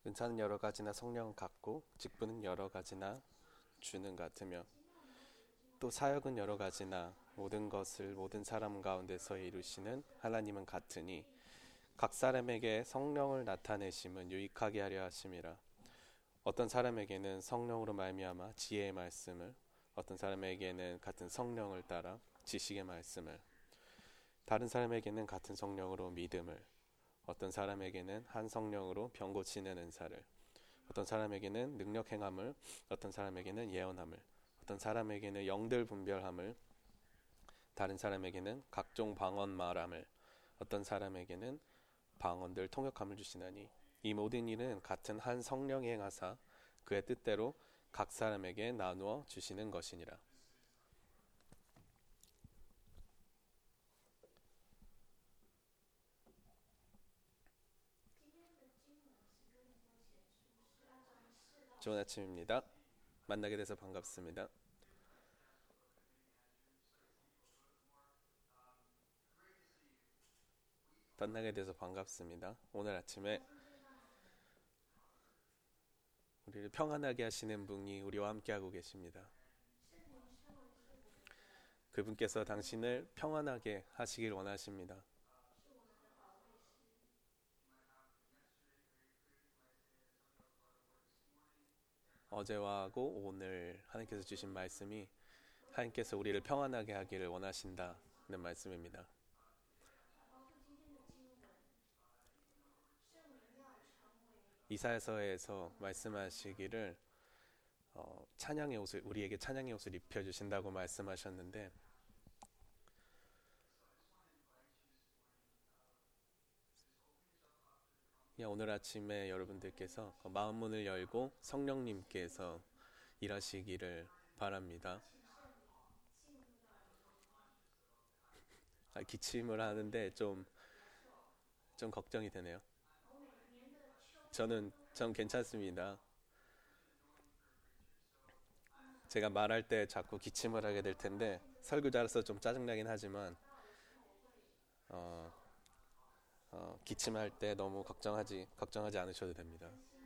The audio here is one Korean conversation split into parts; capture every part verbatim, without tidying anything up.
은사는 여러 가지나 성령 같고 직분은 여러 가지나 주는 같으며 또 사역은 여러 가지나 모든 것을 모든 사람 가운데서 이루시는 하나님은 같으니 각 사람에게 성령을 나타내심은 유익하게 하려 하심이라. 어떤 사람에게는 성령으로 말미암아 지혜의 말씀을, 어떤 사람에게는 같은 성령을 따라 지식의 말씀을, 다른 사람에게는 같은 성령으로 믿음을, 어떤 사람에게는 한 성령으로 병 고치는 은사를, 어떤 사람에게는 능력 행함을, 어떤 사람에게는 예언함을, 어떤 사람에게는 영들 분별함을, 다른 사람에게는 각종 방언 말함을, 어떤 사람에게는 방언들 통역함을 주시나니 이 모든 일은 같은 한 성령이 행하사 그의 뜻대로 각 사람에게 나누어 주시는 것이니라. 좋은 아침입니다. 만나게 돼서 반갑습니다. 만나게 돼서 반갑습니다. 오늘 아침에 우리를 평안하게 하시는 분이 우리와 함께하고 계십니다. 그분께서 당신을 평안하게 하시길 원하십니다. 어제와고 오늘 하나님께서 주신 말씀이 하나님께서 우리를 평안하게 하기를 원하신다는 말씀입니다. 이사야서에서 말씀하시기를 어, 찬양의 옷을 우리에게 찬양의 옷을 입혀주신다고 말씀하셨는데 그냥 오늘 아침에 여러분들께서 마음 문을 열고 성령님께서 일하시기를 바랍니다. 아, 기침을 하는데 좀, 좀 걱정이 되네요. 저는 전 괜찮습니다. 제가 말할 때 자꾸 기침을 하게 될 텐데 설교자로서 좀 짜증나긴 하지만 어, 어, 기침할 때 너무 걱정하지 걱정하지 않으셔도 됩니다.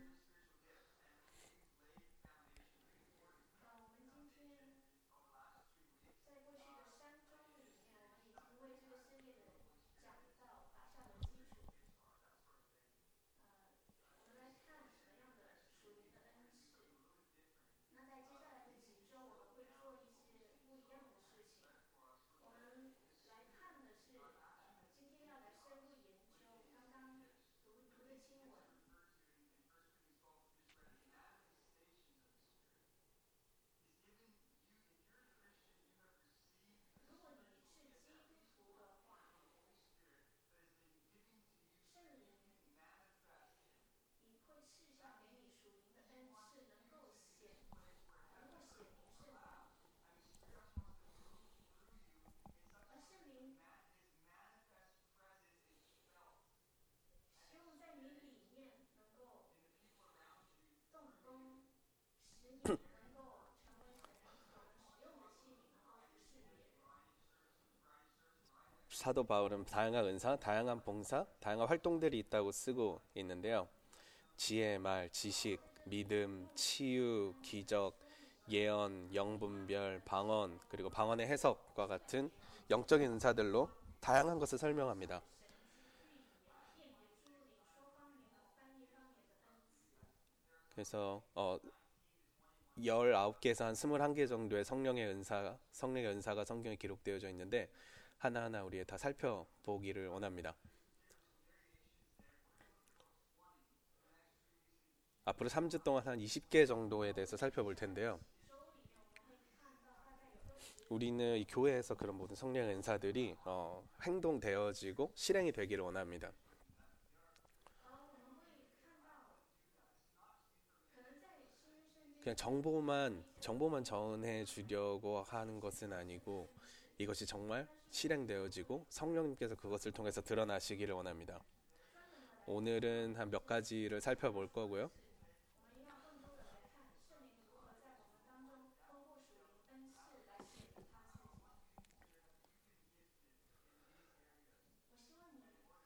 사도 바울은 다양한 은사, 다양한 봉사, 다양한 활동들이 있다고 쓰고 있는데요. 지혜, 말, 지식, 믿음, 치유, 기적, 예언, 영분별, 방언, 그리고 방언의 해석과 같은 영적인 은사들로 다양한 것을 설명합니다. 그래서 어, 열아홉 개에서 한 스물한 개 정도의 성령의 은사, 성령의 은사가 성경에 기록되어져 있는데 하나하나 우리 다 살펴보기를 원합니다. 앞으로 삼 주 동안 한 이십 개 정도에 대해서 살펴볼 텐데요. 우리는 이 교회에서 그런 모든 성령의 은사들이 어, 행동되어지고 실행이 되기를 원합니다. 그냥 정보만 정보만 전해 주려고 하는 것은 아니고 이것이 정말 실행되어지고 성령님께서 그것을 통해서 드러나시기를 원합니다. 오늘은 한 몇 가지를 살펴볼 거고요.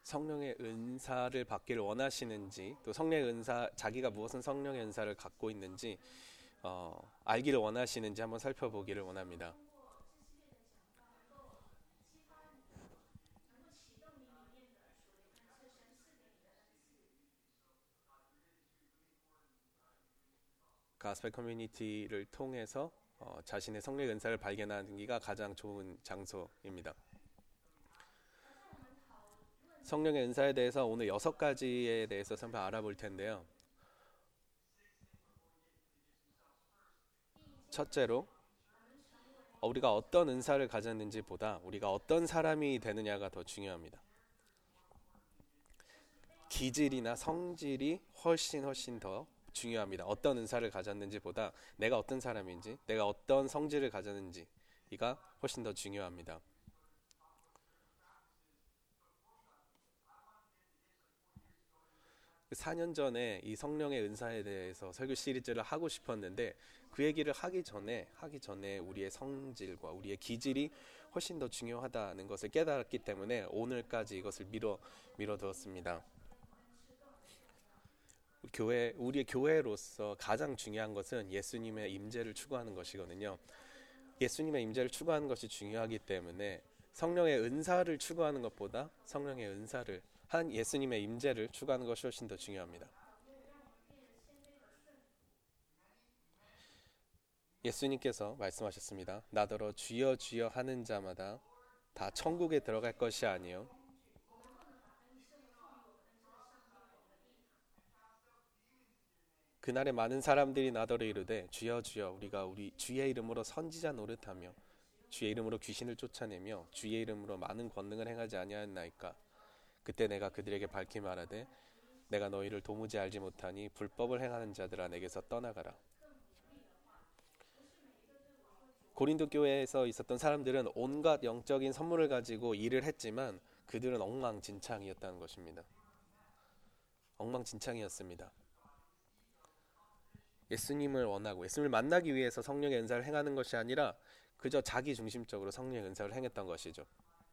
성령의 은사를 받기를 원하시는지, 또 성령의 은사, 자기가 무엇은 성령의 은사를 갖고 있는지 어, 알기를 원하시는지 한번 살펴보기를 원합니다. 가스펠 커뮤니티를 통해서 어, 자신의 성령의 은사를 발견하기가 가장 좋은 장소입니다. 성령의 은사에 대해서 오늘 여섯 가지에 대해서 한번 알아볼 텐데요. 첫째로 우리가 어떤 은사를 가졌는지 보다 우리가 어떤 사람이 되느냐가 더 중요합니다. 기질이나 성질이 훨씬 훨씬 더 중요합니다. 어떤 은사를 가졌는지 보다 내가 어떤 사람인지, 내가 어떤 성질을 가졌는지 이가 훨씬 더 중요합니다. 사 년 전에 이 성령의 은사에 대해서 설교 시리즈를 하고 싶었는데 그 얘기를 하기 전에 하기 전에 우리의 성질과 우리의 기질이 훨씬 더 중요하다는 것을 깨달았기 때문에 오늘까지 이것을 미뤄 미뤄두었습니다. 교회, 우리의 교회로서 가장 중요한 것은 예수님의 임재를 추구하는 것이거든요. 예수님의 임재를 추구하는 것이 중요하기 때문에 성령의 은사를 추구하는 것보다 성령의 은사를 한 예수님의 임재를 추구하는 것이 훨씬 더 중요합니다. 예수님께서 말씀하셨습니다. 나더러 주여 주여 하는 자마다 다 천국에 들어갈 것이 아니요 그날에 많은 사람들이 나더러 이르되 주여 주여 우리가 우리 주의 이름으로 선지자 노릇하며 주의 이름으로 귀신을 쫓아내며 주의 이름으로 많은 권능을 행하지 아니하였나이까. 그때 내가 그들에게 밝히 말하되 내가 너희를 도무지 알지 못하니 불법을 행하는 자들아 내게서 떠나가라. 고린도 교회에서 있었던 사람들은 온갖 영적인 선물을 가지고 일을 했지만 그들은 엉망진창이었다는 것입니다. 엉망진창이었습니다. 예수님을 원하고 예수님을 만나기 위해서 성령의 은사를 행하는 것이 아니라 그저 자기 중심적으로 성령의 은사를 행했던 것이죠.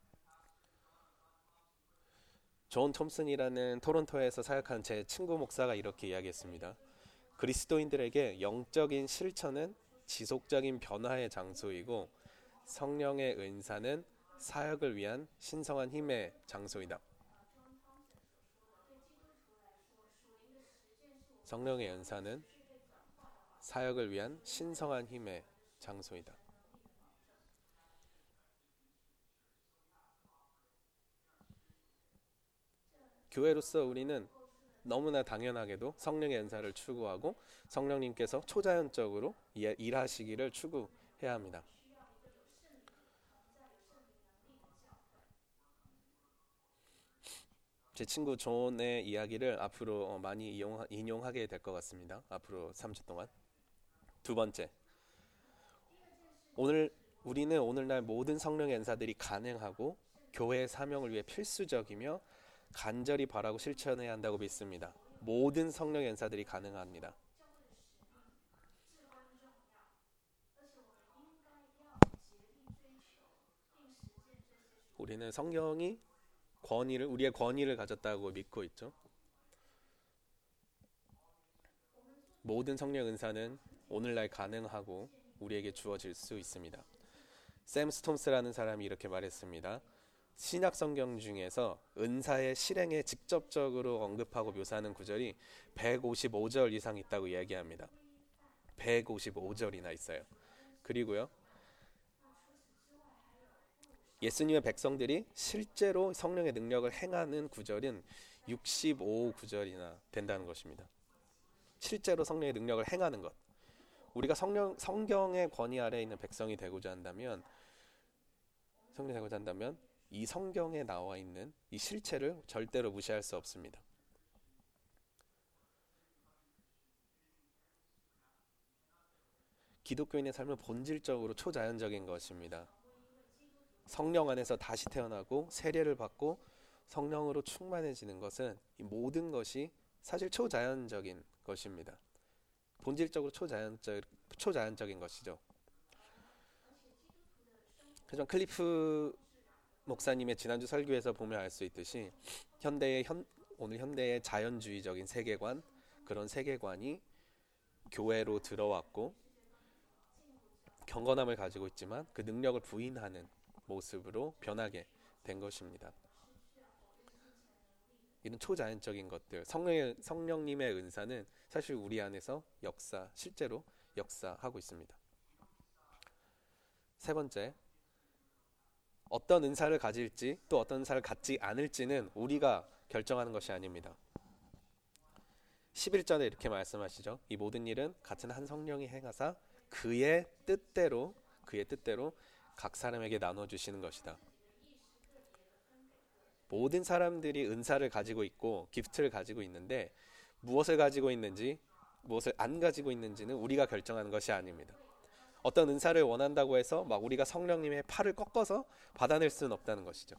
존 톰슨이라는 토론토에서 사역하는 제 친구 목사가 이렇게 이야기했습니다. 그리스도인들에게 영적인 실천은 지속적인 변화의 장소이고 성령의 은사는 사역을 위한 신성한 힘의 장소이다. 성령의 은사는 사역을 위한 신성한 힘의 장소이다. 교회로서 우리는 너무나 당연하게도 성령의 은사를 추구하고 성령님께서 초자연적으로 일하시기를 추구해야 합니다. 제 친구 존의 이야기를 앞으로 많이 인용하게 될 것 같습니다. 앞으로 삼 주 동안. 두 번째, 오늘 우리는 오늘날 모든 성령의 은사들이 가능하고 교회의 사명을 위해 필수적이며 간절히 바라고 실천해야 한다고 믿습니다. 모든 성령의 은사들이 가능합니다. 우리는 성령이 권위를 우리의 권위를 가졌다고 믿고 있죠. 모든 성령 은사는 오늘날 가능하고 우리에게 주어질 수 있습니다. 샘 스톰스라는 사람이 이렇게 말했습니다. 신약 성경 중에서 은사의 실행에 직접적으로 언급하고 묘사하는 구절이 백오십오 절 이상 있다고 이야기합니다. 백오십오 절이나 있어요. 그리고요, 예수님의 백성들이 실제로 성령의 능력을 행하는 구절은 육십오 구절이나 된다는 것입니다. 실제로 성령의 능력을 행하는 것. 우리가 성령, 성경의 권위 아래에 있는 백성이 되고자 한다면 성령이 되고자 한다면 이 성경에 나와 있는 이 실체를 절대로 무시할 수 없습니다. 기독교인의 삶은 본질적으로 초자연적인 것입니다. 성령 안에서 다시 태어나고 세례를 받고 성령으로 충만해지는 것은 이 모든 것이 사실 초자연적인 것입니다. 본질적으로 초자연적, 초자연적인 것이죠. 하지만 클리프 목사님의 지난주 설교에서 보면 알 수 있듯이 현대의 현, 오늘 현대의 자연주의적인 세계관, 그런 세계관이 교회로 들어왔고 경건함을 가지고 있지만 그 능력을 부인하는 모습으로 변하게 된 것입니다. 이런 초자연적인 것들, 성령의, 성령님의 은사는 사실 우리 안에서 역사, 실제로 역사하고 있습니다. 세 번째, 어떤 은사를 가질지 또 어떤 은사를 갖지 않을지는 우리가 결정하는 것이 아닙니다. 십일 절에 이렇게 말씀하시죠. 이 모든 일은 같은 한 성령이 행하사 그의 뜻대로 그의 뜻대로 각 사람에게 나눠주시는 것이다. 모든 사람들이 은사를 가지고 있고 기프트를 가지고 있는데 무엇을 가지고 있는지 무엇을 안 가지고 있는지는 우리가 결정하는 것이 아닙니다. 어떤 은사를 원한다고 해서 막 우리가 성령님의 팔을 꺾어서 받아낼 수는 없다는 것이죠.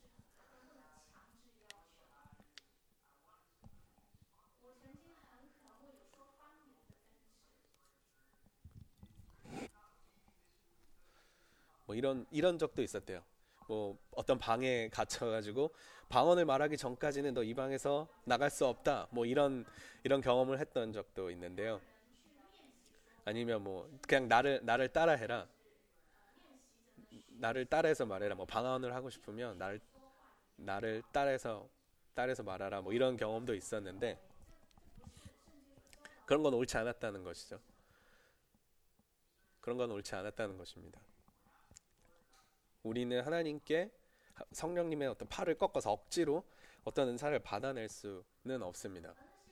뭐 이런 이런 적도 있었대요. 뭐 어떤 방에 갇혀가지고 방언을 말하기 전까지는 너 이 방에서 나갈 수 없다. 뭐 이런 이런 경험을 했던 적도 있는데요. 아니면 뭐 그냥 나를 나를 따라해라. 나를 따라해서 말해라. 뭐 방언을 하고 싶으면 나를 나를 따라해서 따라해서 말하라. 뭐 이런 경험도 있었는데 그런 건 옳지 않았다는 것이죠. 그런 건 옳지 않았다는 것입니다. 우리는 하나님께 성령님의 어떤 팔을 꺾어서 억지로 어떤 은사를 받아낼 수는 없습니다.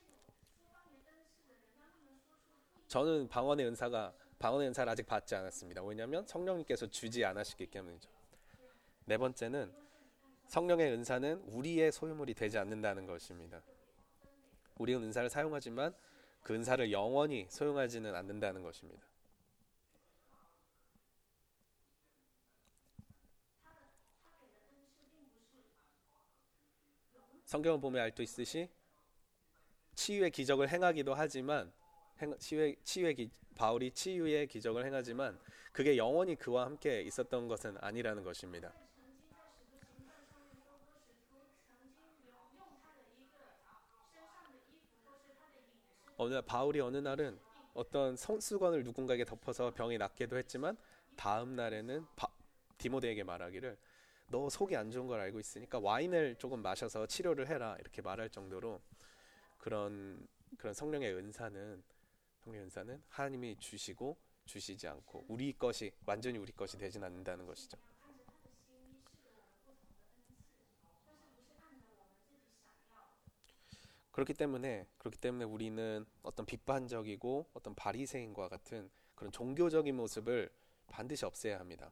저는 방언의 은사가 방언의 은사를 아직 받지 않았습니다. 왜냐하면 성령님께서 주지 않으시기 때문이죠. 네 번째는 성령의 은사는 우리의 소유물이 되지 않는다는 것입니다. 우리는 은사를 사용하지만 그 은사를 영원히 소용하지는 않는다는 것입니다. 성경을 보면 알 수 있듯이 치유의 기적을 행하기도 하지만 행, 치유의, 치유의 기, 바울이 치유의 기적을 행하지만 그게 영원히 그와 함께 있었던 것은 아니라는 것입니다. 어느 날 바울이 어느 날은 어떤 성수건을 누군가에게 덮어서 병이 낫기도 했지만 다음 날에는 바, 디모데에게 말하기를 너 속이 안 좋은 걸 알고 있으니까 와인을 조금 마셔서 치료를 해라 이렇게 말할 정도로 그런 그런 성령의 은사는 성령의 은사는 하나님이 주시고 주시지 않고 우리 것이 완전히 우리 것이 되진 않는다는 것이죠. 그렇기 때문에 그렇기 때문에 우리는 어떤 비판적이고 어떤 바리새인과 같은 그런 종교적인 모습을 반드시 없애야 합니다.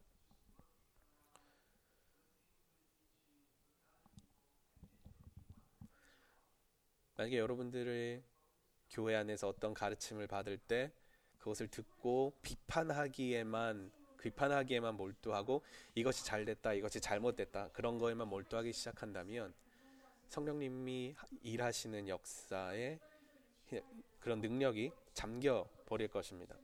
만약에 여러분들의 교회 안에서 어떤 가르침을 받을 때 그것을 듣고 비판하기에만 비판하기에만 몰두하고 이것이 잘됐다, 이것이 잘못됐다 그런 거에만 몰두하기 시작한다면 성령님이 일하시는 역사에 그런 능력이 잠겨 버릴 것입니다.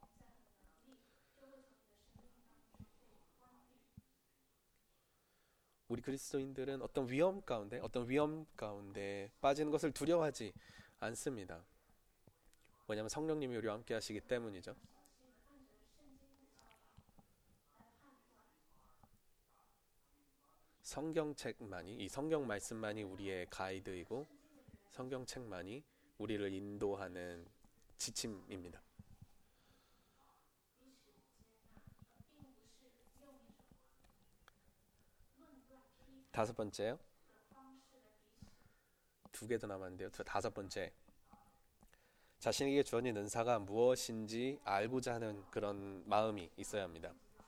우리 그리스도인들은 어떤 위험 가운데 어떤 위험 가운데 빠지는 것을 두려워하지 않습니다. 왜냐하면 성령님이 우리와 함께 하시기 때문이죠. 성경책만이 이 성경 말씀만이 우리의 가이드이고 성경책만이 우리를 인도하는 지침입니다. 다섯 번째요. 두 개 더 남았는데요. 다섯 번째. 자신에게 주어진 은사가 무엇인지 알고자 하는 그런 마음이 있어야 합니다.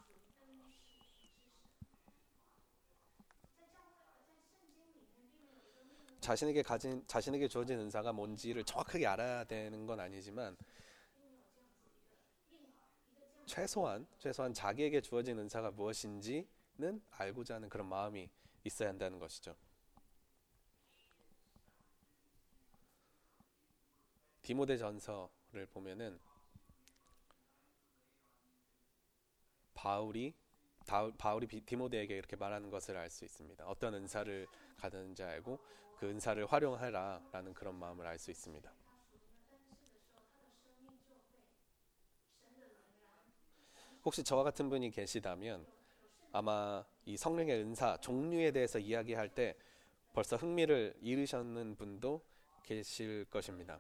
자신에게 가진 자신에게 주어진 은사가 뭔지를 정확하게 알아야 되는 건 아니지만 최소한 최소한 자기에게 주어진 은사가 무엇인지는 알고자 하는 그런 마음이 있어야 한다는 것이죠. 디모데전서를 보면은 바울이 다- 바울이 비- 디모데에게 이렇게 말하는 것을 알 수 있습니다. 어떤 은사를 가졌는지 알고 그 은사를 활용하라라는 그런 마음을 알 수 있습니다. 혹시 저와 같은 분이 계시다면 아마 이 성령의 은사 종류에 대해서 이야기할 때 벌써 흥미를 잃으셨는 분도 계실 것입니다.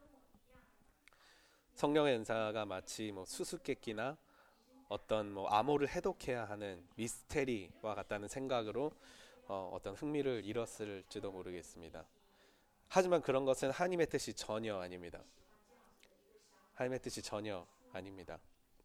성령의 은사가 마치 뭐 수수께끼나 어떤 뭐 암호를 해독해야 하는 미스테리와 같다는 생각으로 어, 어떤 흥미를 잃었을지도 모르겠습니다. 하지만 그런 것은 하나님의 뜻이 전혀 아닙니다. 하나님의 뜻이 전혀 아닙니다.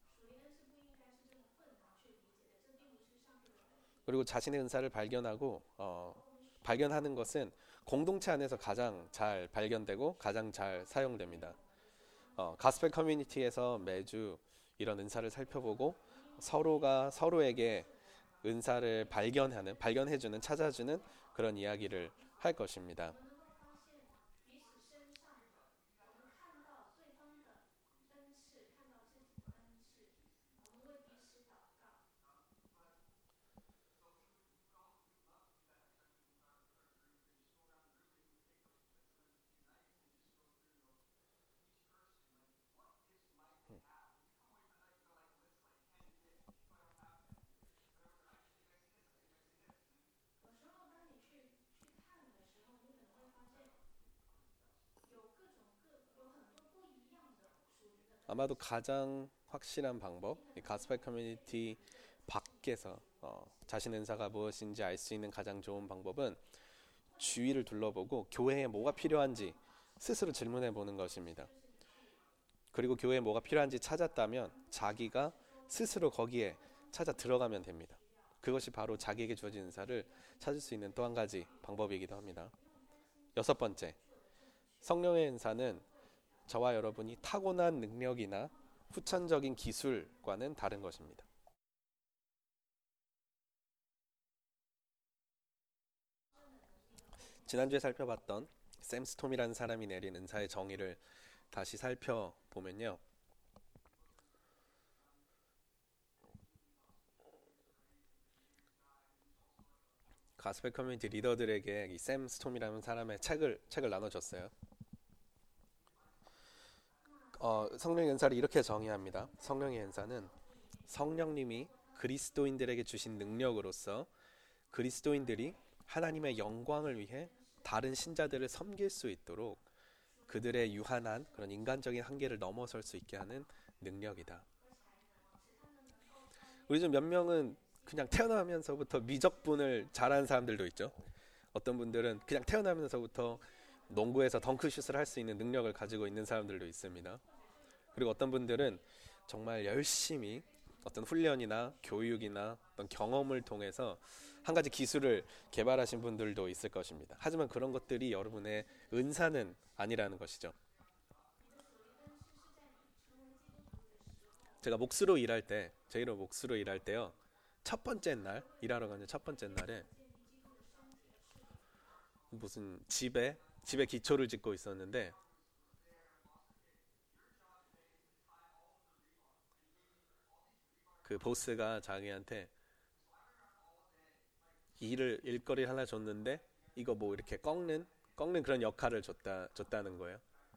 그리고 자신의 은사를 발견하고 어, 발견하는 것은 공동체 안에서 가장 잘 발견되고 가장 잘 사용됩니다. 어, 가스펠 커뮤니티에서 매주 이런 은사를 살펴보고 서로가 서로에게 은사를 발견하는, 발견해주는, 찾아주는 그런 이야기를 할 것입니다. 아마도 가장 확실한 방법, 이 가스펠 커뮤니티 밖에서 어, 자신의 은사가 무엇인지 알 수 있는 가장 좋은 방법은 주위를 둘러보고 교회에 뭐가 필요한지 스스로 질문해 보는 것입니다. 그리고 교회에 뭐가 필요한지 찾았다면 자기가 스스로 거기에 찾아 들어가면 됩니다. 그것이 바로 자기에게 주어진 은사를 찾을 수 있는 또 한 가지 방법이기도 합니다. 여섯 번째, 성령의 은사는 저와 여러분이 타고난 능력이나 후천적인 기술과는 다른 것입니다. 지난주에 살펴봤던 샘 스톰이라는 사람이 내린 은사의 정의를 다시 살펴보면요. 가스펠 커뮤니티 리더들에게 이 샘 스톰이라는 사람의 책을 책을 나눠줬어요. 어, 성령의 은사를 이렇게 정의합니다. 성령의 은사는 성령님이 그리스도인들에게 주신 능력으로서 그리스도인들이 하나님의 영광을 위해 다른 신자들을 섬길 수 있도록 그들의 유한한 그런 인간적인 한계를 넘어설 수 있게 하는 능력이다. 우리 중 몇 명은 그냥 태어나면서부터 미적분을 잘하는 사람들도 있죠. 어떤 분들은 그냥 태어나면서부터 농구에서 덩크슛을 할 수 있는 능력을 가지고 있는 사람들도 있습니다. 그리고 어떤 분들은 정말 열심히 어떤 훈련이나 교육이나 어떤 경험을 통해서 한 가지 기술을 개발하신 분들도 있을 것입니다. 하지만 그런 것들이 여러분의 은사는 아니라는 것이죠. 제가 목수로 일할 때, 제이로 목수로 일할 때요. 첫 번째 날, 일하러 가는 첫 번째 날에 무슨 집에, 집에 기초를 짓고 있었는데 그 보스가 자기한테 일을 일거리를 하나 줬는데 이거 뭐 이렇게 꺾는 꺾는 그런 역할을 줬다 줬다는 거예요.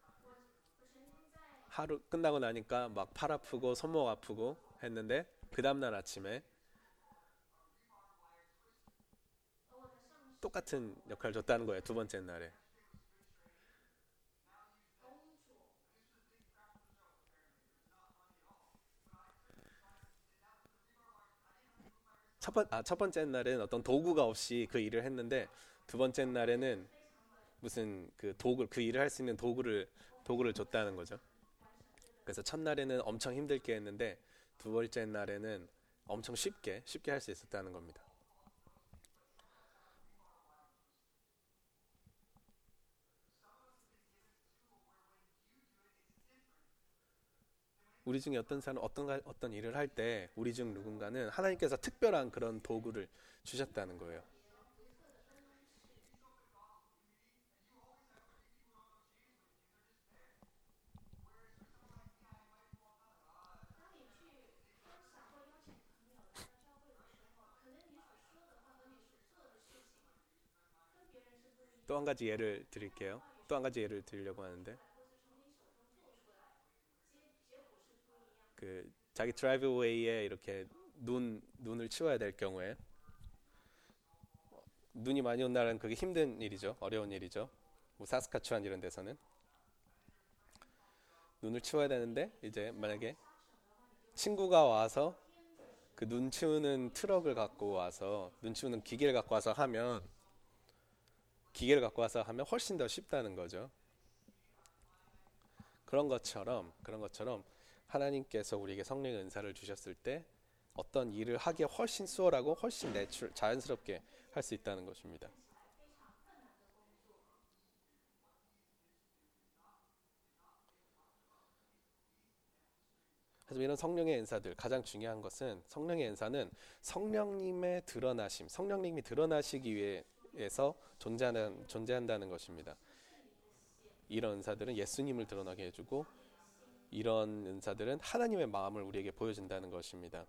하루 끝나고 나니까 막 팔 아프고 손목 아프고 했는데 그 다음날 아침에 똑같은 역할을 줬다는 거예요. 두 번째 날에. 첫, 번, 아, 첫 번째 날에는 어떤 도구가 없이 그 일을 했는데 두 번째 날에는 무슨 그 도구 그 일을 할 수 있는 도구를 도구를 줬다는 거죠. 그래서 첫날에는 엄청 힘들게 했는데 두 번째 날에는 엄청 쉽게 쉽게 할 수 있었다는 겁니다. 우리 중에 어떤 사람 어떤 어떤 일을 할 때 우리 중 누군가는 하나님께서 특별한 그런 도구를 주셨다는 거예요. 또 한 가지 예를 드릴게요. 또 한 가지 예를 드리려고 하는데 그 자기 드라이브웨이에 이렇게 눈 눈을 치워야 될 경우에 눈이 많이 온 날은 그게 힘든 일이죠. 어려운 일이죠. 뭐 사스카추안 이런 데서는 눈을 치워야 되는데 이제 만약에 친구가 와서 그 눈 치우는 트럭을 갖고 와서 눈 치우는 기계를 갖고 와서 하면 기계를 갖고 와서 하면 훨씬 더 쉽다는 거죠. 그런 것처럼 그런 것처럼 하나님께서 우리에게 성령의 은사를 주셨을 때 어떤 일을 하기에 훨씬 수월하고 훨씬 내추럴, 자연스럽게 할 수 있다는 것입니다. 하지만 이런 성령의 은사들 가장 중요한 것은 성령의 은사는 성령님의 드러나심, 성령님이 드러나시기 위해서 존재하는, 존재한다는 것입니다. 이런 은사들은 예수님을 드러나게 해주고 이런 은사들은 하나님의 마음을 우리에게 보여준다는 것입니다.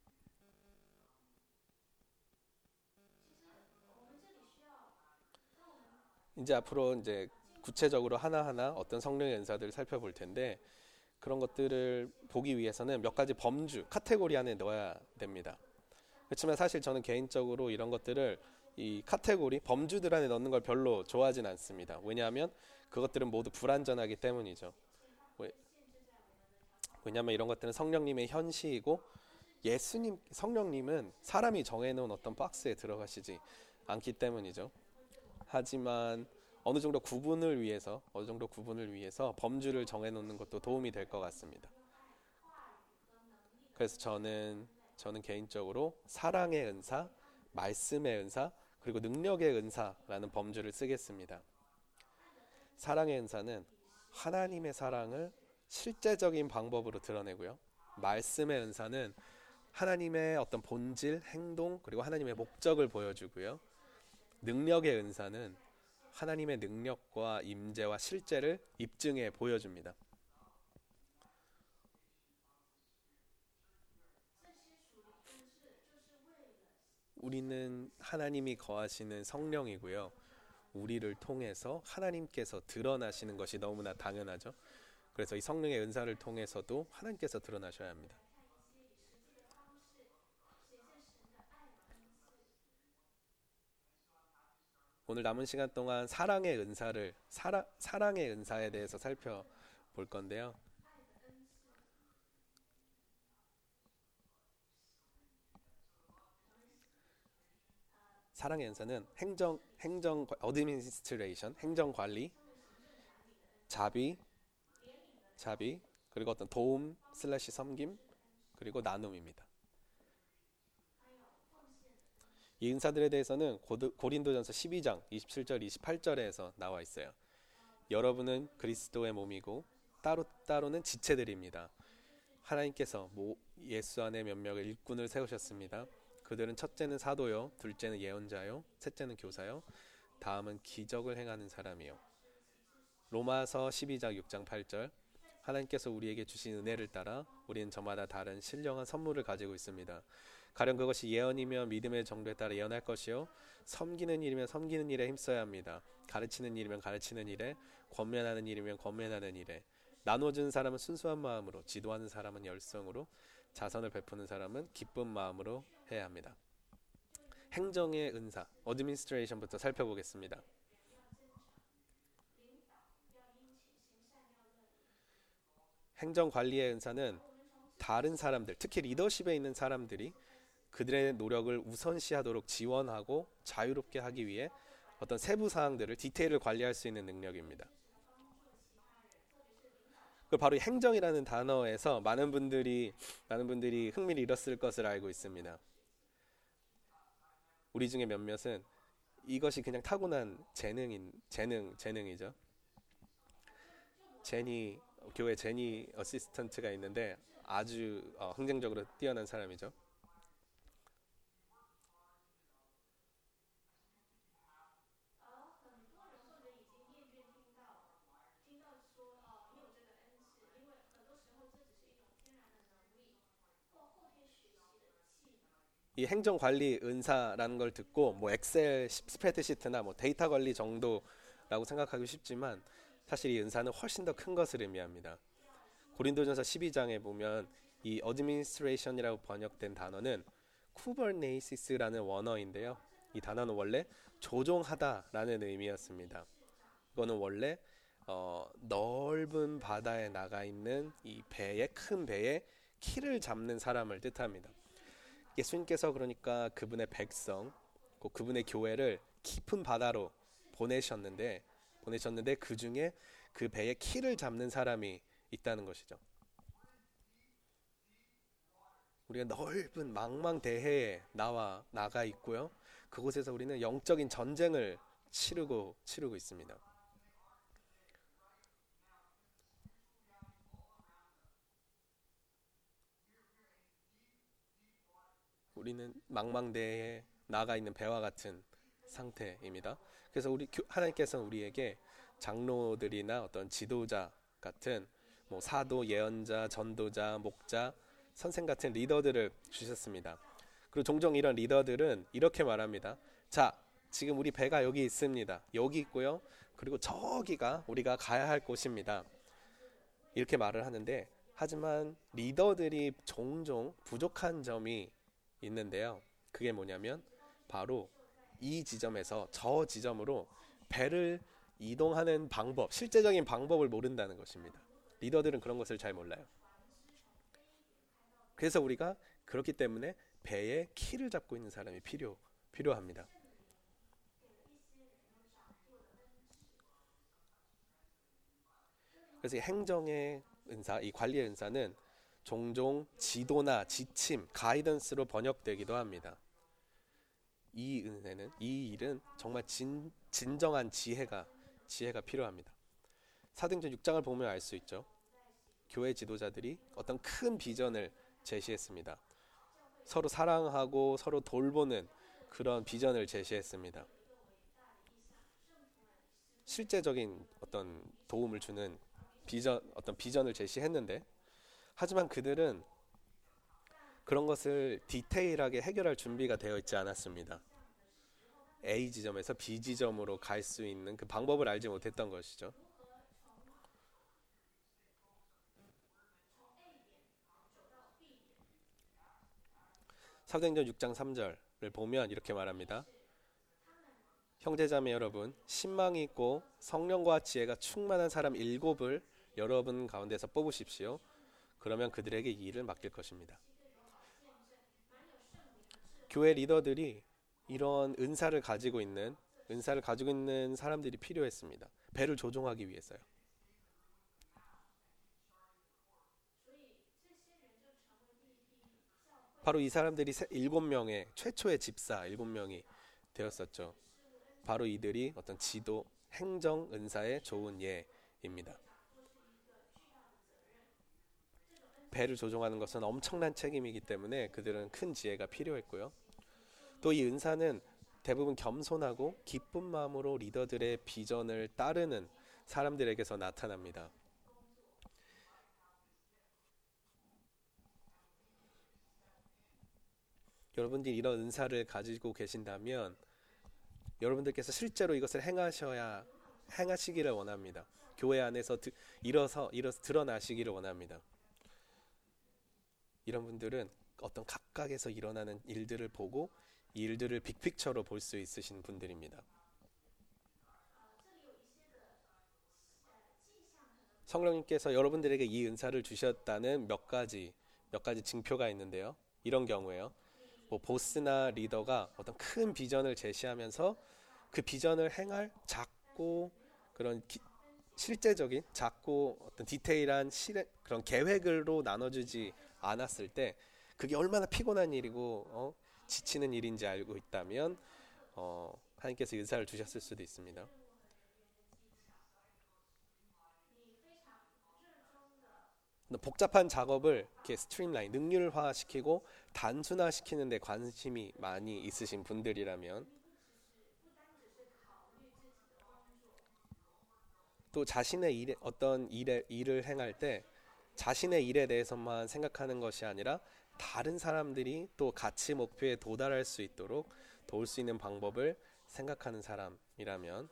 이제 앞으로 이제 구체적으로 하나하나 어떤 성령의 은사들을 살펴볼 텐데 그런 것들을 보기 위해서는 몇 가지 범주, 카테고리 안에 넣어야 됩니다. 그렇지만 사실 저는 개인적으로 이런 것들을 이 카테고리, 범주들 안에 넣는 걸 별로 좋아하진 않습니다. 왜냐하면 그것들은 모두 불완전하기 때문이죠. 왜냐하면 이런 것들은 성령님의 현시이고 예수님, 성령님은 사람이 정해놓은 어떤 박스에 들어가시지 않기 때문이죠. 하지만 어느 정도 구분을 위해서 어느 정도 구분을 위해서 범주를 정해놓는 것도 도움이 될 것 같습니다. 그래서 저는 저는 개인적으로 사랑의 은사, 말씀의 은사, 그리고 능력의 은사라는 범주를 쓰겠습니다. 사랑의 은사는 하나님의 사랑을 실제적인 방법으로 드러내고요. 말씀의 은사는 하나님의 어떤 본질, 행동, 그리고 하나님의 목적을 보여주고요. 능력의 은사는 하나님의 능력과 임재와 실제를 입증해 보여줍니다. 우리는 하나님이 거하시는 성령이고요. 우리를 통해서 하나님께서 드러나시는 것이 너무나 당연하죠. 그래서 이 성령의 은사를 통해서도 하나님께서 드러나셔야 합니다. 오늘 남은 시간 동안 사랑의 은사를 사라, 사랑의 은사에 대해서 살펴볼 건데요. 사랑의 은사는 행정 행정 어드미니스트레이션, 행정 관리, 자비, 자비, 그리고 어떤 도움 슬래시 섬김, 그리고 나눔입니다. 이 은사들에 대해서는 고린도전서 십이 장 이십칠 절 이십팔 절에서 나와 있어요. 여러분은 그리스도의 몸이고 따로 따로는 지체들입니다. 하나님께서 예수 안에 몇 명의 일꾼을 세우셨습니다. 그들은 첫째는 사도요, 둘째는 예언자요, 셋째는 교사요, 다음은 기적을 행하는 사람이요. 로마서 십이 장 육 장 팔 절 하나님께서 우리에게 주신 은혜를 따라 우리는 저마다 다른 신령한 선물을 가지고 있습니다. 가령 그것이 예언이며 믿음의 정도에 따라 예언할 것이요, 섬기는 일이면 섬기는 일에 힘써야 합니다. 가르치는 일이면 가르치는 일에, 권면하는 일이면 권면하는 일에, 나눠주는 사람은 순수한 마음으로, 지도하는 사람은 열성으로, 자선을 베푸는 사람은 기쁜 마음으로 해야 합니다. 행정의 은사, 어드미니스트레이션부터 살펴보겠습니다. 행정관리의 은사는 다른 사람들, 특히 리더십에 있는 사람들이 그들의 노력을 우선시하도록 지원하고 자유롭게 하기 위해 어떤 세부 사항들을, 디테일을 관리할 수 있는 능력입니다. 그 바로 행정이라는 단어에서 많은 분들이 많은 분들이 흥미를 잃었을 것을 알고 있습니다. 우리 중에 몇몇은 이것이 그냥 타고난 재능인 재능 재능이죠. 제니 교회 제니 어시스턴트가 있는데 아주 어, 흥정적으로 뛰어난 사람이죠. 이 행정관리 은사라는 걸 듣고 뭐 엑셀 스프레드시트나 뭐 데이터 관리 정도라고 생각하기 쉽지만 사실 이 은사는 훨씬 더 큰 것을 의미합니다. 고린도전서 십이 장에 보면 이 administration이라고 번역된 단어는 쿠버네이시스라는 원어인데요. 이 단어는 원래 조종하다라는 의미였습니다. 이거는 원래 어, 넓은 바다에 나가 있는 이 배에 큰 배에 키를 잡는 사람을 뜻합니다. 예수님께서 그러니까 그분의 백성, 그분의 교회를 깊은 바다로 보내셨는데 보내셨는데 그 중에 그 배에 키를 잡는 사람이 있다는 것이죠. 우리가 넓은 망망대해에 나와 나가 있고요. 그곳에서 우리는 영적인 전쟁을 치르고 치르고 있습니다. 우리는 망망대해에 나가 있는 배와 같은 상태입니다. 그래서 우리 하나님께서는 우리에게 장로들이나 어떤 지도자 같은 뭐 사도, 예언자, 전도자, 목자, 선생 같은 리더들을 주셨습니다. 그리고 종종 이런 리더들은 이렇게 말합니다. 자, 지금 우리 배가 여기 있습니다. 여기 있고요. 그리고 저기가 우리가 가야 할 곳입니다. 이렇게 말을 하는데 하지만 리더들이 종종 부족한 점이 있는데요. 그게 뭐냐면 바로 이 지점에서 저 지점으로 배를 이동하는 방법, 실제적인 방법을 모른다는 것입니다. 리더들은 그런 것을 잘 몰라요. 그래서 우리가 그렇기 때문에 배에 키를 잡고 있는 사람이 필요, 필요합니다. 그래서 이 행정의 은사, 이 관리의 은사는 종종 지도나 지침, 가이던스로 번역되기도 합니다. 이 은혜는, 이 일은 정말 진, 진정한 지혜가 지혜가 필요합니다. 사도행전 육 장을 보면 알 수 있죠. 교회 지도자들이 어떤 큰 비전을 제시했습니다. 서로 사랑하고 서로 돌보는 그런 비전을 제시했습니다. 실제적인 어떤 도움을 주는 비전, 어떤 비전을 제시했는데 하지만 그들은 그런 것을 디테일하게 해결할 준비가 되어 있지 않았습니다. A 지점에서 B 지점으로 갈 수 있는 그 방법을 알지 못했던 것이죠. 사도행전 육 장 삼 절을 보면 이렇게 말합니다. 형제자매 여러분, 신망이 있고 성령과 지혜가 충만한 사람 일곱을 여러분 가운데서 뽑으십시오. 그러면 그들에게 이 일을 맡길 것입니다. 교회 리더들이 이런 은사를 가지고 있는 은사를 가지고 있는 사람들이 필요했습니다. 배를 조종하기 위해서요. 바로 이 사람들이 일곱 명의 최초의 집사 일곱 명이 되었었죠. 바로 이들이 어떤 지도, 행정, 은사의 좋은 예입니다. 배를 조종하는 것은 엄청난 책임이기 때문에 그들은 큰 지혜가 필요했고요. 또 이 은사는 대부분 겸손하고 기쁜 마음으로 리더들의 비전을 따르는 사람들에게서 나타납니다. 여러분들이 이런 은사를 가지고 계신다면 여러분들께서 실제로 이것을 행하셔야 행하시기를 원합니다. 교회 안에서 드, 일어서 일어서 드러나시기를 원합니다. 이런 분들은 어떤 각각에서 일어나는 일들을 보고 이 일들을 빅픽처로 볼 수 있으신 분들입니다. 성령님께서 여러분들에게 이 은사를 주셨다는 몇 가지 몇 가지 징표가 있는데요. 이런 경우에요. 뭐 보스나 리더가 어떤 큰 비전을 제시하면서 그 비전을 행할 작고 그런 기, 실제적인 작고 어떤 디테일한 실행, 그런 계획으로 나눠주지 않았을 때 그게 얼마나 피곤한 일이고 어, 지치는 일인지 알고 있다면 어, 하나님께서 은사를 주셨을 수도 있습니다. 복잡한 작업을 이렇게 스트림라인, 능률화시키고 단순화시키는 데 관심이 많이 있으신 분들이라면 또 자신의 일에, 어떤 일에, 일을 행할 때 자신의 일에 대해서만 생각하는 것이 아니라 다른 사람들이 또 같이 목표에 도달할 수 있도록 도울 수 있는 방법을 생각하는 사람이라면,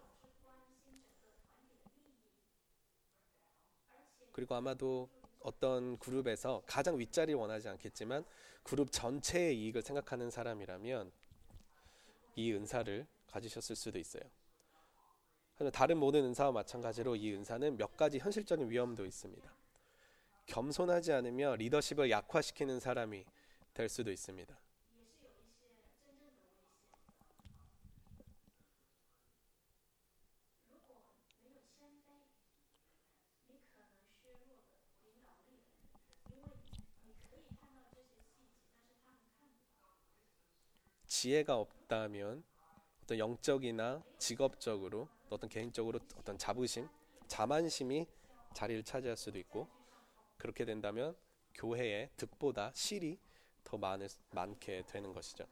그리고 아마도 어떤 그룹에서 가장 윗자리를 원하지 않겠지만 그룹 전체의 이익을 생각하는 사람이라면 이 은사를 가지셨을 수도 있어요. 하지만 다른 모든 은사와 마찬가지로 이 은사는 몇 가지 현실적인 위험도 있습니다. 겸손하지 않으며 리더십을 약화시키는 사람이 될 수도 있습니다. 지혜가 없다면 어떤 영적이나 직업적으로, 어떤 개인적으로 어떤 자부심, 자만심이 자리를 차지할 수도 있고, 그렇게 된다면 교회의 득보다 실이 더 많을, 많게 되는 것이죠.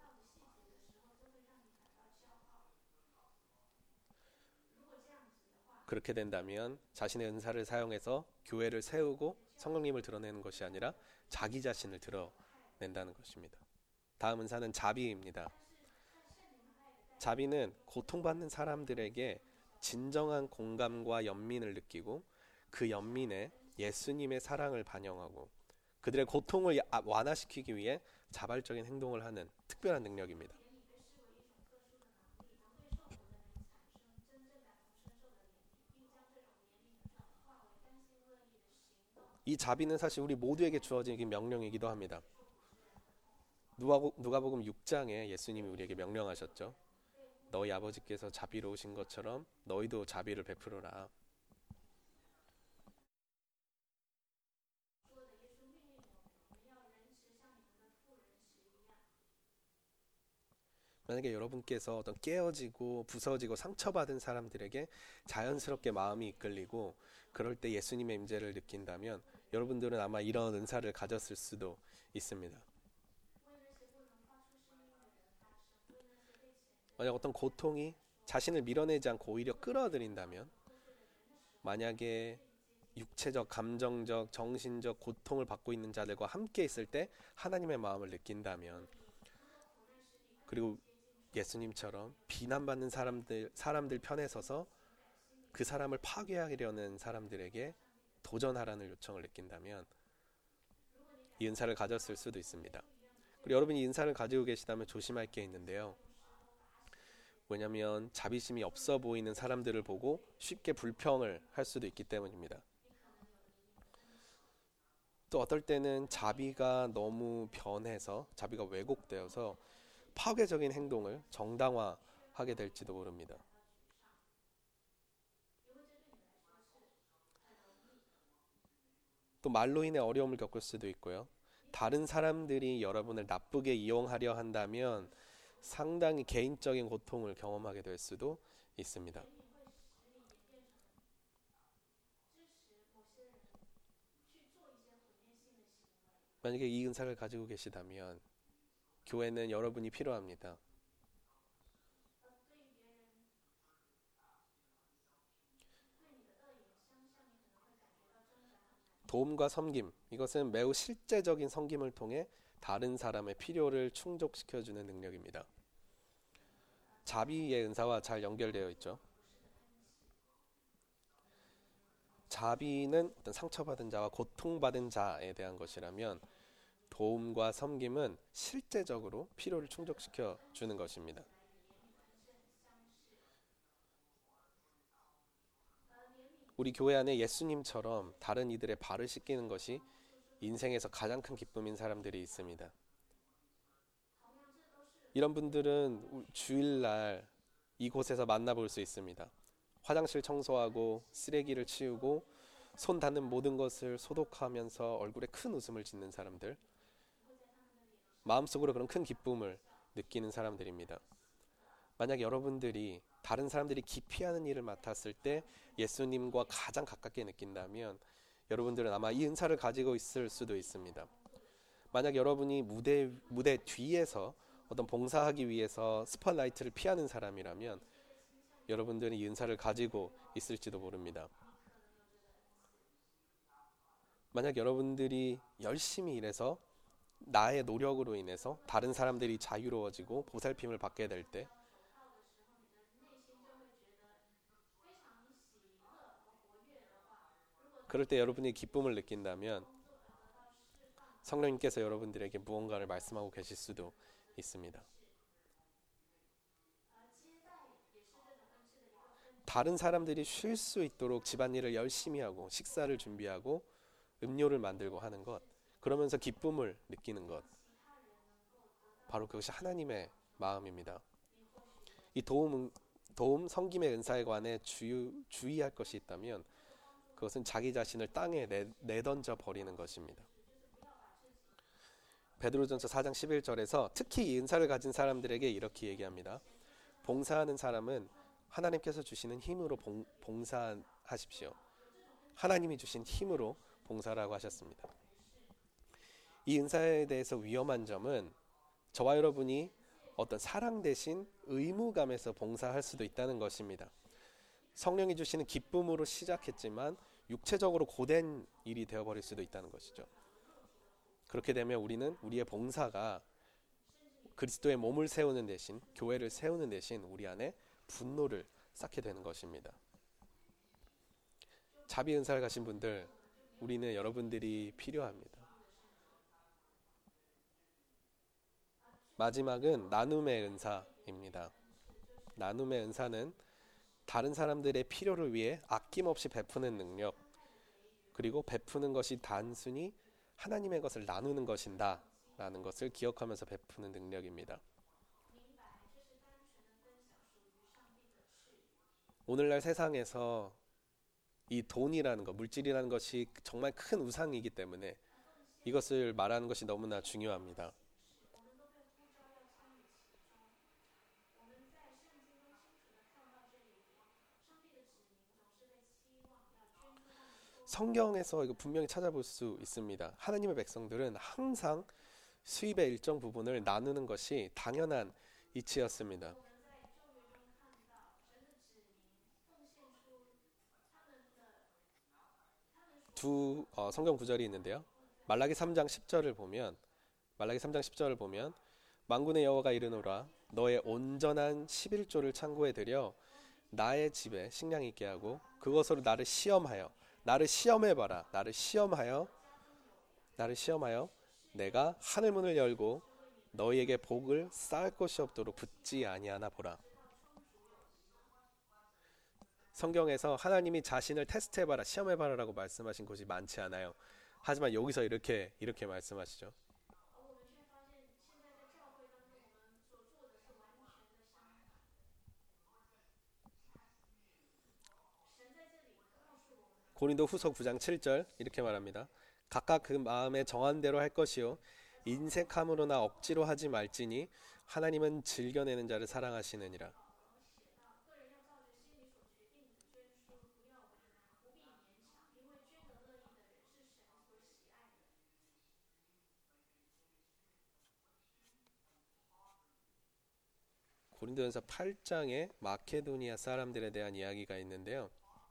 그렇게 된다면 자신의 은사를 사용해서 교회를 세우고 성령님을 드러내는 것이 아니라 자기 자신을 드러낸다는 것입니다. 다음 은사는 자비입니다. 자비는 고통받는 사람들에게 진정한 공감과 연민을 느끼고 그 연민에 예수님의 사랑을 반영하고 그들의 고통을 완화시키기 위해 자발적인 행동을 하는 특별한 능력입니다. 이 자비는 사실 우리 모두에게 주어진 명령이기도 합니다. 누가복음 육 장에 예수님이 우리에게 명령하셨죠. 너희 아버지께서 자비로우신 것처럼 너희도 자비를 베풀어라. 만약에 여러분께서 어떤 깨어지고 부서지고 상처받은 사람들에게 자연스럽게 마음이 이끌리고 그럴 때 예수님의 임재를 느낀다면 여러분들은 아마 이런 은사를 가졌을 수도 있습니다. 만약 어떤 고통이 자신을 밀어내지 않고 오히려 끌어들인다면, 만약에 육체적, 감정적, 정신적 고통을 받고 있는 자들과 함께 있을 때 하나님의 마음을 느낀다면, 그리고 예수님처럼 비난받는 사람들, 사람들 편에 서서 그 사람을 파괴하려는 사람들에게 도전하라는 요청을 느낀다면 이 은사를 가졌을 수도 있습니다. 그리고 여러분이 이 은사를 가지고 계시다면 조심할 게 있는데요. 왜냐하면 자비심이 없어 보이는 사람들을 보고 쉽게 불평을 할 수도 있기 때문입니다. 또 어떨 때는 자비가 너무 변해서, 자비가 왜곡되어서 파괴적인 행동을 정당화하게 될지도 모릅니다. 또 말로 인해 어려움을 겪을 수도 있고요. 다른 사람들이 여러분을 나쁘게 이용하려 한다면 상당히 개인적인 고통을 경험하게 될 수도 있습니다. 만약에 이 은사를 가지고 계시다면 교회는 여러분이 필요합니다. 도움과 섬김, 이것은 매우 실제적인 섬김을 통해 다른 사람의 필요를 충족시켜주는 능력입니다. 자비의 은사와 잘 연결되어 있죠. 자비는 어떤 상처받은 자와 고통받은 자에 대한 것이라면 도움과 섬김은 실제적으로 필요를 충족시켜 주는 것입니다. 우리 교회 안에 예수님처럼 다른 이들의 발을 씻기는 것이 인생에서 가장 큰 기쁨인 사람들이 있습니다. 이런 분들은 주일날 이곳에서 만나볼 수 있습니다. 화장실 청소하고 쓰레기를 치우고 손 닿는 모든 것을 소독하면서 얼굴에 큰 웃음을 짓는 사람들, 마음속으로 그런 큰 기쁨을 느끼는 사람들입니다. 만약 여러분들이 다른 사람들이 기피하는 일을 맡았을 때 예수님과 가장 가깝게 느낀다면 여러분들은 아마 이 은사를 가지고 있을 수도 있습니다. 만약 여러분이 무대, 무대 뒤에서 어떤 봉사하기 위해서 스팟라이트를 피하는 사람이라면 여러분들은 이 은사를 가지고 있을지도 모릅니다. 만약 여러분들이 열심히 일해서 나의 노력으로 인해서 다른 사람들이 자유로워지고 보살핌을 받게 될 때, 그럴 때 여러분이 기쁨을 느낀다면 성령님께서 여러분들에게 무언가를 말씀하고 계실 수도 있습니다. 다른 사람들이 쉴 수 있도록 집안일을 열심히 하고 식사를 준비하고 음료를 만들고 하는 것, 그러면서 기쁨을 느끼는 것, 바로 그것이 하나님의 마음입니다. 이 도움, 도움 섬김의 은사에 관해 주의, 주의할 것이 있다면 그것은 자기 자신을 땅에 내, 내던져 버리는 것입니다. 베드로전서 사 장 십일 절에서 특히 이 은사를 가진 사람들에게 이렇게 얘기합니다. 봉사하는 사람은 하나님께서 주시는 힘으로 봉, 봉사하십시오. 하나님이 주신 힘으로 봉사라고 하셨습니다. 이 은사에 대해서 위험한 점은 저와 여러분이 어떤 사랑 대신 의무감에서 봉사할 수도 있다는 것입니다. 성령이 주시는 기쁨으로 시작했지만 육체적으로 고된 일이 되어버릴 수도 있다는 것이죠. 그렇게 되면 우리는 우리의 봉사가 그리스도의 몸을 세우는 대신, 교회를 세우는 대신 우리 안에 분노를 쌓게 되는 것입니다. 자비 은사를 가신 분들, 우리는 여러분들이 필요합니다. 마지막은 나눔의 은사입니다. 나눔의 은사는 다른 사람들의 필요를 위해 아낌없이 베푸는 능력, 그리고 베푸는 것이 단순히 하나님의 것을 나누는 것인다 라는 것을 기억하면서 베푸는 능력입니다. 오늘날 세상에서 이 돈이라는 것, 물질이라는 것이 정말 큰 우상이기 때문에 이것을 말하는 것이 너무나 중요합니다. 성경에서 이거 분명히 찾아볼 수 있습니다. 하나님의 백성들은 항상 수입의 일정 부분을 나누는 것이 당연한 이치였습니다. 두 어, 성경 구절이 있는데요. 말라기 삼 장 십 절을 보면 말라기 삼 장 십 절을 보면 만군의 여호와가 이르노라 너의 온전한 십일조를 창고에 들여 나의 집에 식량이 있게 하고 그것으로 나를 시험하여 나를 시험해봐라. 나를 시험하여 나를 시험하여 내가 하늘 문을 열고 너희에게 복을 쌓을 것이 없도록 붙지 아니하나 보라. 성경에서 하나님이 자신을 테스트해봐라, 시험해봐라 라고 말씀하신 곳이 많지 않아요. 하지만 여기서 이렇게 이렇게 말씀하시죠. 고린도 후서 구 장 칠 절 이렇게 말합니다. 각각 그 마음에 정한 대로 할 것이요 인색함으로나 억지로 하지 말지니 하나님은 즐겨내는 자를 사랑하시느니라. 고린도전서 팔 장에 마케도니아 사람들에 대한 이야기가 있는데요.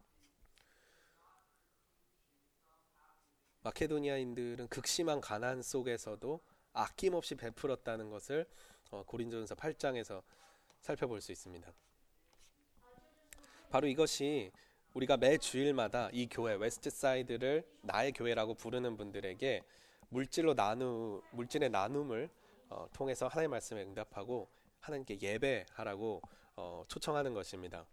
마케도니아인들은 극심한 가난 속에서도 아낌없이 베풀었다는 것을 고린도전서 팔 장에서 살펴볼 수 있습니다. 바로 이것이 우리가 매 주일마다 이 교회 웨스트사이드를 나의 교회라고 부르는 분들에게 물질로 나누 물질의 나눔을 어, 통해서 하나님의 말씀에 응답하고 하나님께 예배하라고 어, 초청하는 것입니다.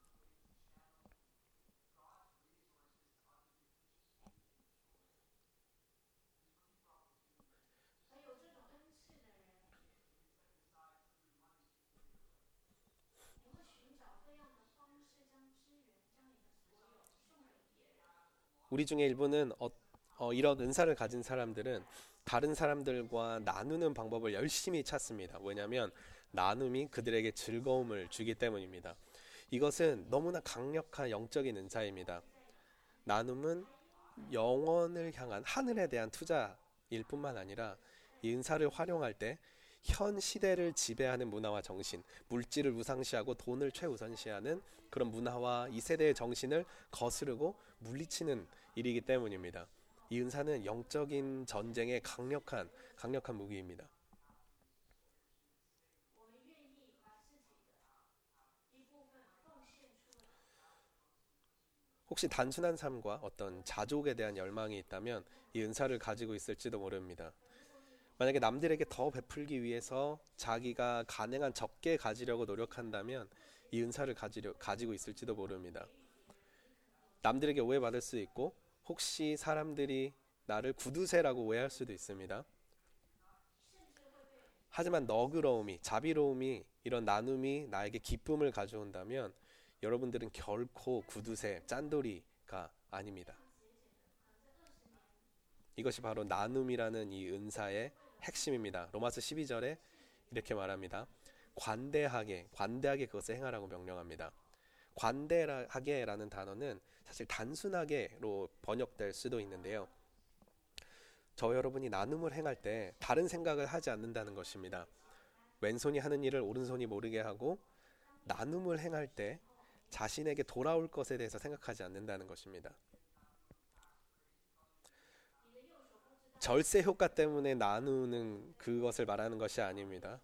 우리 중에 일부는 어, 어, 이런 은사를 가진 사람들은 다른 사람들과 나누는 방법을 열심히 찾습니다. 왜냐하면 나눔이 그들에게 즐거움을 주기 때문입니다. 이것은 너무나 강력한 영적인 은사입니다. 나눔은 영혼을 향한 하늘에 대한 투자일 뿐만 아니라 이 은사를 활용할 때 현 시대를 지배하는 문화와 정신, 물질을 우상시하고 돈을 최우선시하는 그런 문화와 이 세대의 정신을 거스르고 물리치는 일이기 때문입니다. 이 은사는 영적인 전쟁의 강력한 강력한 무기입니다. 혹시 단순한 삶과 어떤 자족에 대한 열망이 있다면 이 은사를 가지고 있을지도 모릅니다. 만약에 남들에게 더 베풀기 위해서 자기가 가능한 적게 가지려고 노력한다면 이 은사를 가지려, 가지고 있을지도 모릅니다. 남들에게 오해받을 수 있고 혹시 사람들이 나를 구두쇠라고 오해할 수도 있습니다. 하지만 너그러움이, 자비로움이, 이런 나눔이 나에게 기쁨을 가져온다면 여러분들은 결코 구두쇠, 짠돌이가 아닙니다. 이것이 바로 나눔이라는 이 은사의 핵심입니다. 로마서 십이 절에 이렇게 말합니다. 관대하게, 관대하게 그것을 행하라고 명령합니다. 관대하게라는 단어는 사실 단순하게로 번역될 수도 있는데요. 저 여러분이 나눔을 행할 때 다른 생각을 하지 않는다는 것입니다. 왼손이 하는 일을 오른손이 모르게 하고 나눔을 행할 때 자신에게 돌아올 것에 대해서 생각하지 않는다는 것입니다. 절세 효과 때문에 나누는 그것을 말하는 것이 아닙니다.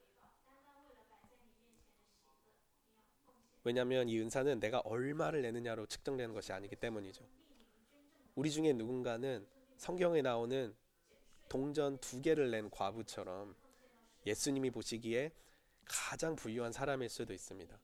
왜냐하면 이 은사는 내가 얼마를 내느냐로 측정되는 것이 아니기 때문이죠. 우리 중에 누군가는 성경에 나오는 동전 두 개를 낸 과부처럼 예수님이 보시기에 가장 부유한 사람일 수도 있습니다.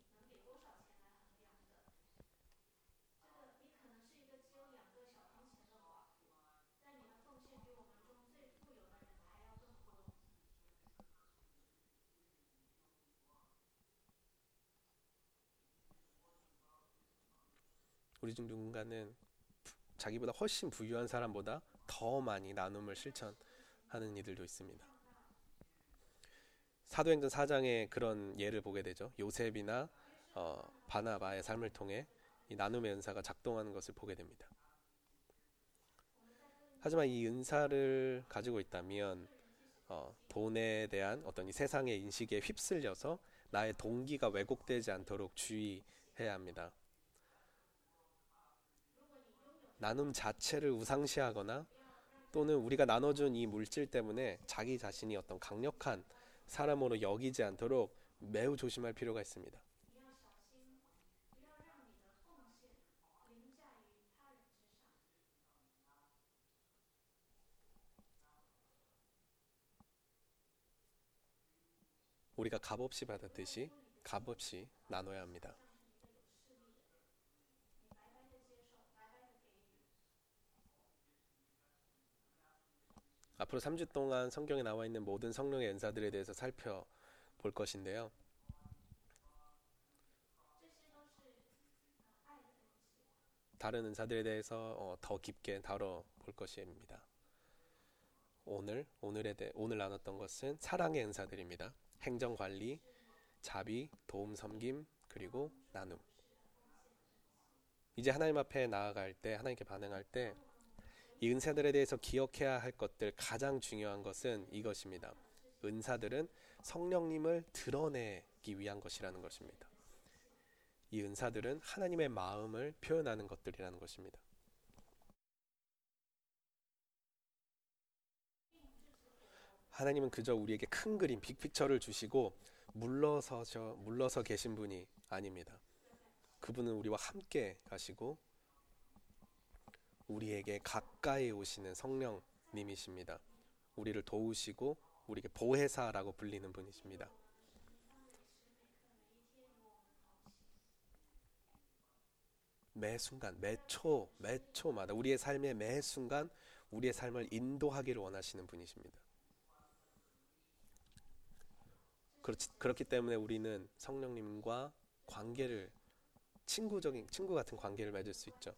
우리 중 누군가는 자기보다 훨씬 부유한 사람보다 더 많이 나눔을 실천하는 이들도 있습니다. 사도행전 사 장에 그런 예를 보게 되죠. 요셉이나 어, 바나바의 삶을 통해 이 나눔의 은사가 작동하는 것을 보게 됩니다. 하지만 이 은사를 가지고 있다면 어, 돈에 대한 어떤 이 세상의 인식에 휩쓸려서 나의 동기가 왜곡되지 않도록 주의해야 합니다. 나눔 자체를 우상시하거나 또는 우리가 나눠준 이 물질 때문에 자기 자신이 어떤 강력한 사람으로 여기지 않도록 매우 조심할 필요가 있습니다. 우리가 값없이 받았듯이 값없이 나눠야 합니다. 앞으로 삼 주 동안 성경에 나와 있는 모든 성령의 은사들에 대해서 살펴볼 것인데요. 다른 은사들에 대해서 어, 더 깊게 다뤄볼 것입니다. 오늘 오늘에 대해 오늘 나눴던 것은 사랑의 은사들입니다. 행정관리, 자비, 도움 섬김, 그리고 나눔. 이제 하나님 앞에 나아갈 때, 하나님께 반응할 때 이 은사들에 대해서 기억해야 할 것들, 가장 중요한 것은 이것입니다. 은사들은 성령님을 드러내기 위한 것이라는 것입니다. 이 은사들은 하나님의 마음을 표현하는 것들이라는 것입니다. 하나님은 그저 우리에게 큰 그림, 빅픽처를 주시고 물러서셔, 물러서 계신 분이 아닙니다. 그분은 우리와 함께 가시고 우리에게 가까이 오시는 성령님이십니다. 우리를 도우시고 우리에게 보혜사라고 불리는 분이십니다. 매 순간, 매 초, 매 초마다 우리의 삶의 매 순간 우리의 삶을 인도하기를 원하시는 분이십니다. 그렇지, 그렇기 때문에 우리는 성령님과 관계를 친구적인 친구 같은 관계를 맺을 수 있죠.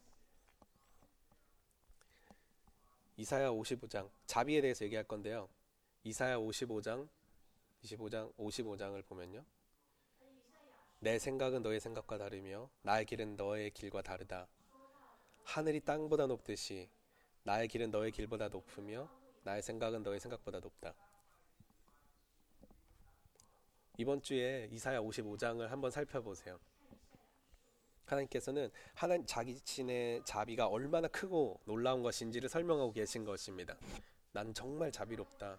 이사야 오십오 장 자비에 대해서 얘기할 건데요. 이사야 오십오 장 이십오 장 오십오 장을 보면요. 내 생각은 너의 생각과 다르며 나의 길은 너의 길과 다르다. 하늘이 땅보다 높듯이 나의 길은 너의 길보다 높으며 나의 생각은 너의 생각보다 높다. 이번 주에 이사야 오십오 장을 한번 살펴보세요. 하나님께서는 하나님 자기신의 자비가 얼마나 크고 놀라운 것인지를 설명하고 계신 것입니다. 난 정말 자비롭다.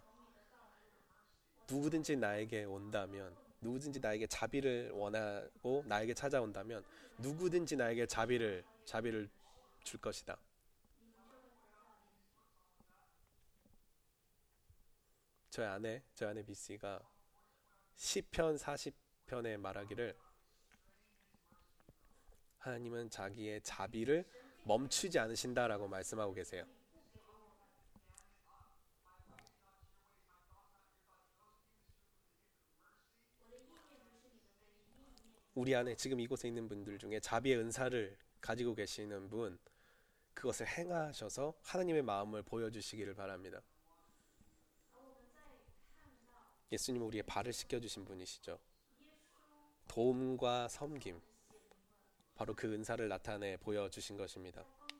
누구든지 나에게 온다면, 누구든지 나에게 자비를 원하고 나에게 찾아온다면 누구든지 나에게 자비를 자비를 줄 것이다. 저희 아내, 저희 아내 미씨가 시편 사십 편에 말하기를 하나님은 자기의 자비를 멈추지 않으신다라고 말씀하고 계세요. 우리 안에 지금 이곳에 있는 분들 중에 자비의 은사를 가지고 계시는 분, 그것을 행하셔서 하나님의 마음을 보여주시기를 바랍니다. 예수님은 우리의 발을 씻겨주신 분이시죠. 도움과 섬김, 바로 그 은사를 나타내 보여주신 것입니다.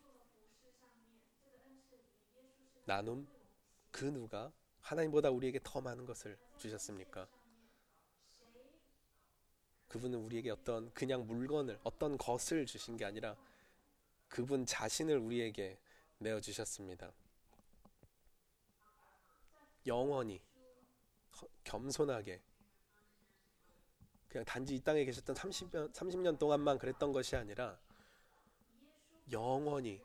나눔, 그 누가 하나님보다 우리에게 더 많은 것을 주셨습니까? 그분은 우리에게 어떤 그냥 물건을, 어떤 것을 주신 게 아니라 그분 자신을 우리에게 내어주셨습니다. 영원히 겸손하게, 그냥 단지 이 땅에 계셨던 삼십 년, 삼십 년 동안만 그랬던 것이 아니라 영원히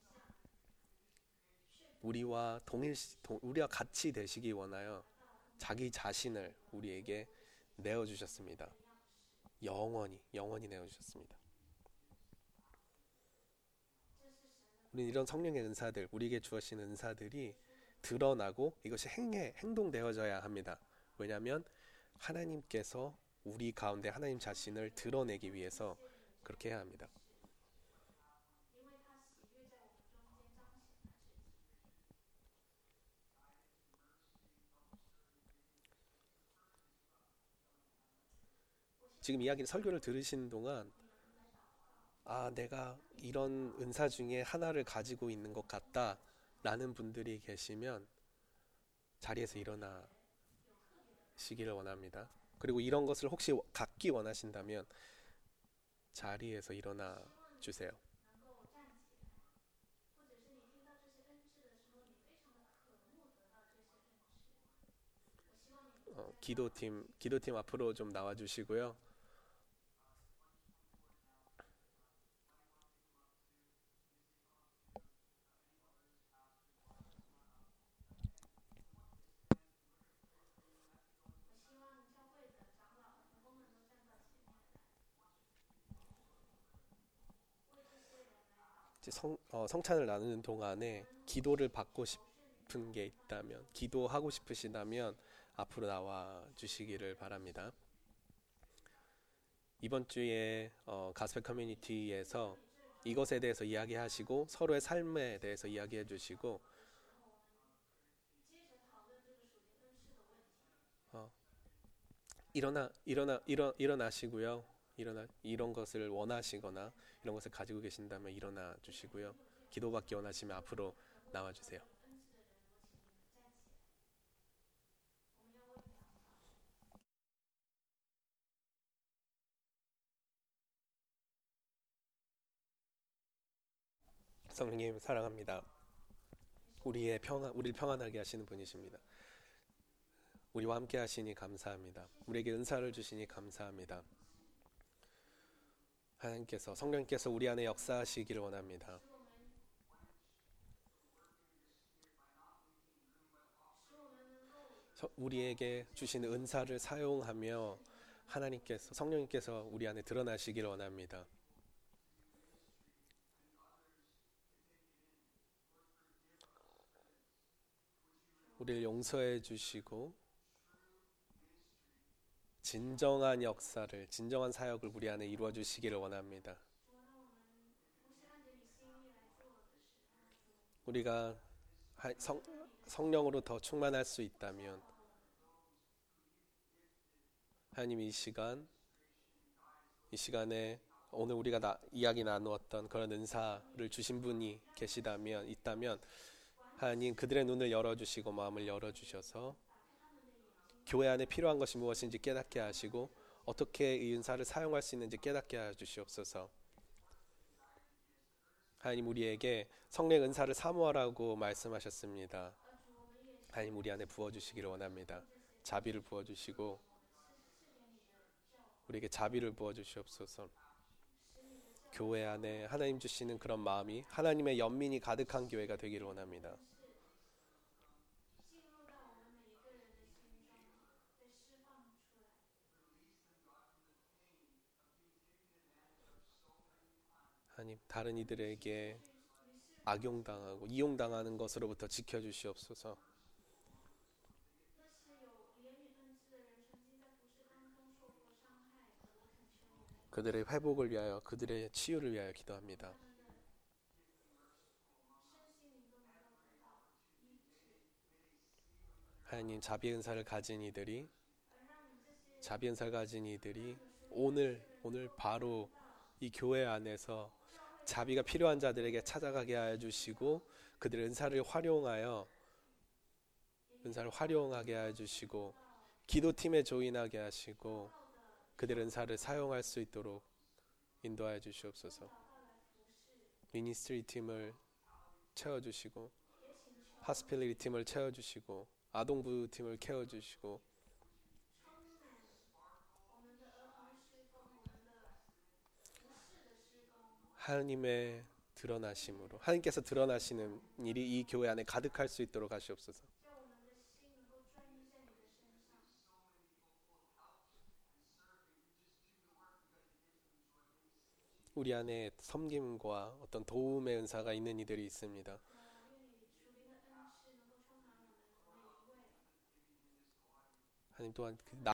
우리와 동일, 우리와 같이 되시기 원하여 자기 자신을 우리에게 내어주셨습니다. 영원히, 영원히 내어주셨습니다. 우리는 이런 성령의 은사들, 우리에게 주어진 은사들이 드러나고 이것이 행해, 행동되어져야 합니다. 왜냐하면 하나님께서 우리 가운데 하나님 자신을 드러내기 위해서 그렇게 해야 합니다. 지금 이야기 설교를 들으시는 동안 아, 내가 이런 은사 중에 하나를 가지고 있는 것 같다 라는 분들이 계시면 자리에서 일어나시기를 원합니다. 그리고 이런 것을 혹시 갖기 원하신다면 자리에서 일어나 주세요. 어, 기도팀, 기도팀 앞으로 좀 나와 주시고요. 이제 성, 어, 성찬을 나누는 동안에 기도를 받고 싶은 게 있다면, 기도하고 싶으시다면 앞으로 나와 주시기를 바랍니다. 이번 주에 어, 가스펠 커뮤니티에서 이것에 대해서 이야기하시고 서로의 삶에 대해서 이야기해 주시고 어, 일어나 일어나 일어 일어나시고요. 일어나 이런 것을 원하시거나 이런 것을 가지고 계신다면 일어나 주시고요. 기도받기 원하시면 앞으로 나와 주세요. 성령님 사랑합니다. 우리의 평안, 우리를 평안하게 하시는 분이십니다. 우리와 함께 하시니 감사합니다. 우리에게 은사를 주시니 감사합니다. 하나님께서, 성령님께서 우리 안에 역사하시기를 원합니다. 우리에게 주신 은사를 사용하며 하나님께서, 성령님께서 우리 안에 드러나시기를 원합니다. 우리를 용서해 주시고 진정한 역사를, 진정한 사역을 우리 안에 이루어 주시기를 원합니다. 우리가 성, 성령으로 더 충만할 수 있다면 하나님 이 시간, 이 시간에 오늘 우리가 나, 이야기 나누었던 그런 은사를 주신 분이 계시다면, 있다면 하나님 그들의 눈을 열어주시고 마음을 열어주셔서 교회 안에 필요한 것이 무엇인지 깨닫게 하시고 어떻게 이 은사를 사용할 수 있는지 깨닫게 해 주시옵소서. 하나님 우리에게 성령 은사를 사모하라고 말씀하셨습니다. 하나님 우리 안에 부어주시기를 원합니다. 자비를 부어주시고 우리에게 자비를 부어주시옵소서. 교회 안에 하나님 주시는 그런 마음이 하나님의 연민이 가득한 교회가 되기를 원합니다. 하나님 다른 이들에게 악용당하고 이용당하는 것으로부터 지켜주시옵소서. 그들의 회복을 위하여 그들의 치유를 위하여 기도합니다. 하나님 자비 은사를 가진 이들이 자비 은사를 가진 이들이 오늘 오늘 바로 이 교회 안에서 자비가 필요한 자들에게 찾아가게 하여 주시고 그들의 은사를 활용하여 은사를 활용하게 하여 주시고 기도팀에 조인하게 하시고 그들의 은사를 사용할 수 있도록 인도하여 주시옵소서. 미니스트리 팀을 채워주시고 하스필리티 팀을 채워주시고 아동부 팀을 케어주시고 하나님의 드러나심으로 하나님께서 드러나시는 일이 이 교회 안에 가득할 수 있도록 하시옵소서. 우리 안에 섬김과 어떤 도움의 은사가 있는 이들이 있습니다. 하나님 또한 그